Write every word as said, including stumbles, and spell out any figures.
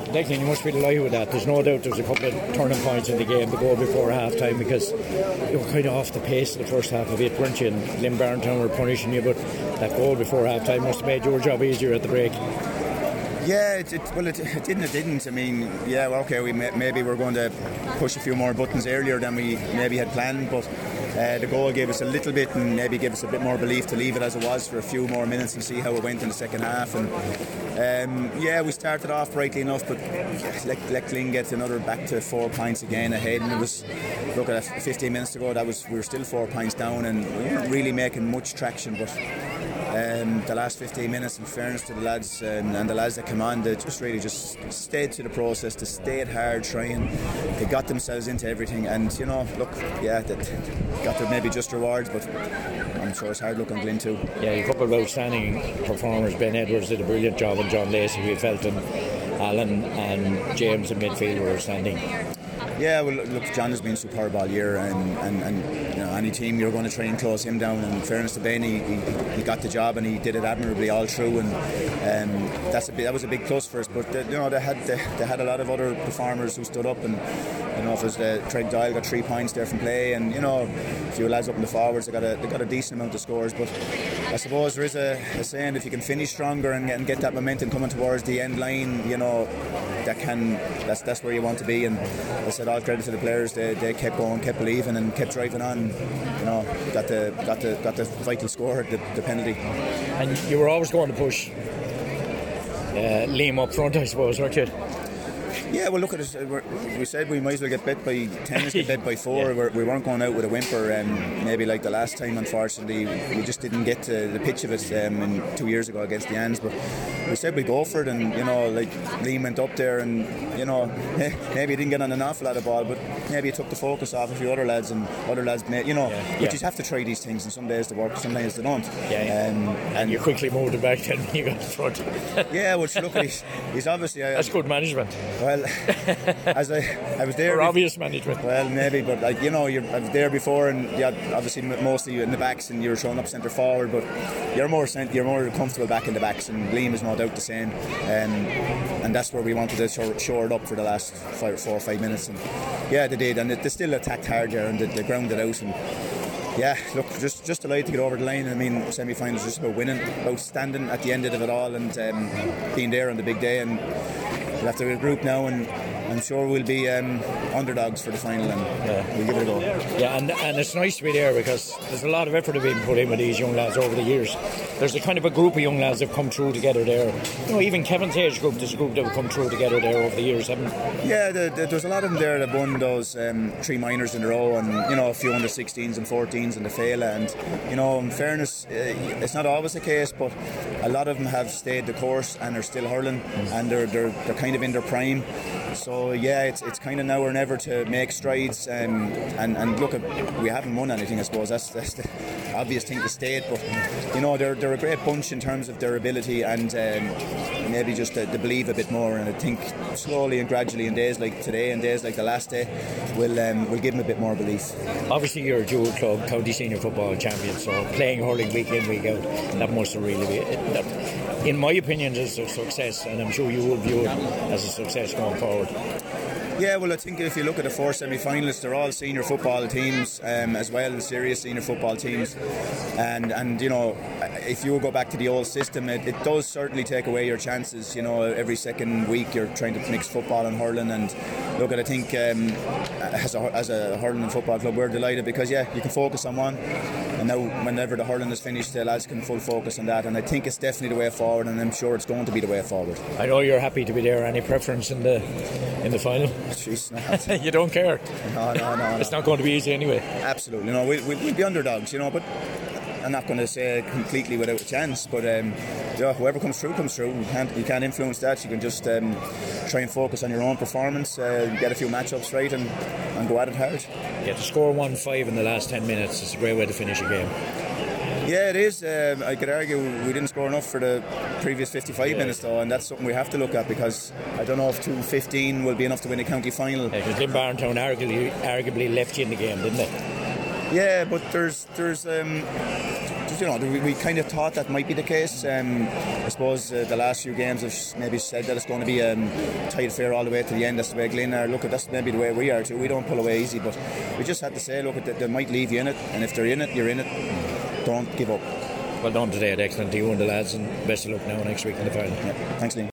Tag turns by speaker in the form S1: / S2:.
S1: Declan, you must be delighted with that. There's no doubt there was a couple of turning points in the game to go before half time, because you were kind of off the pace of the first half of it, weren't you? And Limbarntown were punishing you, but that goal before half time must have made your job easier at the break.
S2: Yeah, it, it, well, it, it didn't. It didn't. I mean, yeah, well, okay, we may, maybe we're going to push a few more buttons earlier than we maybe had planned, but uh, the goal gave us a little bit, and maybe gave us a bit more belief to leave it as it was for a few more minutes and see how it went in the second half. And um, yeah, we started off brightly enough, but let, let Kling get another back to four points again ahead, and it was, look at it, fifteen minutes ago, that was we were still four points down, and we weren't really making much traction, but. Um, the last fifteen minutes, in fairness to the lads um, and the lads that come on, they just really just stayed to the process, they stayed hard trying, they got themselves into everything, and you know, look, yeah, they got their maybe just rewards, but I'm sure it's hard luck on Glyn too.
S1: Yeah, a couple of outstanding performers. Ben Edwards did a brilliant job, and John Lacey, we felt, and Alan and James in midfield were outstanding.
S2: Yeah, well, look, John has been superb all year, and, and, and you know, any team you're going to try and close him down. And in fairness to Ben, he, he, he got the job and he did it admirably all through, and um, that's a big, that was a big plus for us. But they, you know, they had they, they had a lot of other performers who stood up, and you know, if it was uh, Craig Doyle got three points there from play, and you know, a few lads up in the forwards, they got a they got a decent amount of scores. But I suppose there is a, a saying, if you can finish stronger and, and get that momentum coming towards the end line, you know, that can that's that's where you want to be. And I said, all credit to the players, they, they kept going, kept believing, and kept driving on. You know, got the got the got the vital score, the, the penalty.
S1: And you were always going to push uh, Liam up front, I suppose, weren't you?
S2: Yeah, well, look at us. We're, we said we might as well get bet by ten, get bet by four. Yeah. We're, we weren't going out with a whimper, and maybe like the last time, unfortunately, we just didn't get to the pitch of it um, in two years ago against the Ans. But we said we'd go for it, and you know, like Liam went up there, and you know, maybe he didn't get on an awful lot of ball, but maybe he took the focus off a few other lads, and other lads, made, you know, yeah, you yeah. just have to try these things, and some days they work, some days they don't.
S1: Yeah, yeah. Um, and, and you quickly moved it back then when you got in front.
S2: Yeah, well, look at he's, he's obviously.
S1: That's uh, good management.
S2: Well. As I, I was there.
S1: Or obvious management.
S2: Well, maybe, but like you know, you're, I was there before, and yeah, obviously mostly in the backs, and you're showing up centre forward, but you're more you're more comfortable back in the backs, and Liam is no doubt the same, um, and that's where we wanted to shore, shore it up for the last five, four or five minutes, and yeah, they did, and they still attacked hard there, and they, they grounded out, and yeah, look, just just delighted to get over the line. I mean, semi-finals just about winning, about standing at the end of it all, and um, being there on the big day, and we'll have to regroup now, and I'm sure we'll be um, underdogs for the final, and yeah. we'll give it a go.
S1: Yeah, and, and it's nice to be there, because there's a lot of effort being put in with these young lads over the years. There's a kind of a group of young lads that have come through together there. You know, even Kevin's age group, there's a group that have come through together there over the years, haven't they?
S2: Yeah, the, the, there's a lot of them there that won those um, three minors in a row, and you know, a few under sixteens and fourteens in the Fela, and you know, in fairness, uh, it's not always the case, but a lot of them have stayed the course and are still hurling, mm. and they're, they're they're kind of in their prime. So yeah, it's it's kind of now or never to make strides, um, and and look, at, we haven't won anything, I suppose. That's that's the obvious thing to state, but you know, they're they're a great bunch in terms of their ability, and um, maybe just to, to believe a bit more. And I think slowly and gradually, in days like today and days like the last day, we'll um, we'll give them a bit more belief.
S1: Obviously, you're a dual club county senior football champion, so playing hurling week in, week out, that must have really be that, in my opinion, is a success, and I'm sure you will view it as a success going forward.
S2: Yeah, well, I think if you look at the four semi-finalists, they're all senior football teams, um, as well as serious senior football teams. And, and you know, if you go back to the old system, it, it does certainly take away your chances. You know, every second week you're trying to mix football and hurling. And look, at I think um, as, a, as a hurling and football club, we're delighted because, yeah, you can focus on one. And now, whenever the hurling is finished, the lads can full focus on that. And I think it's definitely the way forward, and I'm sure it's going to be the way forward.
S1: I know you're happy to be there. Any preference in the in the final?
S2: Jeez, no.
S1: You don't care?
S2: No, no, no. no.
S1: It's not going to be easy anyway.
S2: Absolutely. No, we'll, we'll be underdogs, you know, but I'm not going to say completely without a chance, but um, yeah, whoever comes through comes through. You can't, you can't influence that. You can just um, try and focus on your own performance, uh, get a few matchups right, and, and go at it hard.
S1: Yeah, to score one five in the last ten minutes is a great way to finish a game.
S2: Yeah, it is. Um, I could argue we didn't score enough for the previous fifty-five yeah. minutes, though, and that's something we have to look at, because I don't know if two fifteen will be enough to win a county final.
S1: Yeah, because Limbarntown arguably, arguably left you in the game, didn't they?
S2: Yeah, but there's there's um, you know, we, we kind of thought that might be the case. Um, I suppose uh, the last few games have maybe said that it's going to be a um, tight affair all the way to the end. That's the way Glyn are. Look, that's maybe the way we are too. We don't pull away easy, but we just had to say, look, they, they might leave you in it, and if they're in it, you're in it. Don't give up.
S1: Well done today, excellent to you and the lads, and best of luck now next week in the final.
S2: Yeah. Thanks, Liam.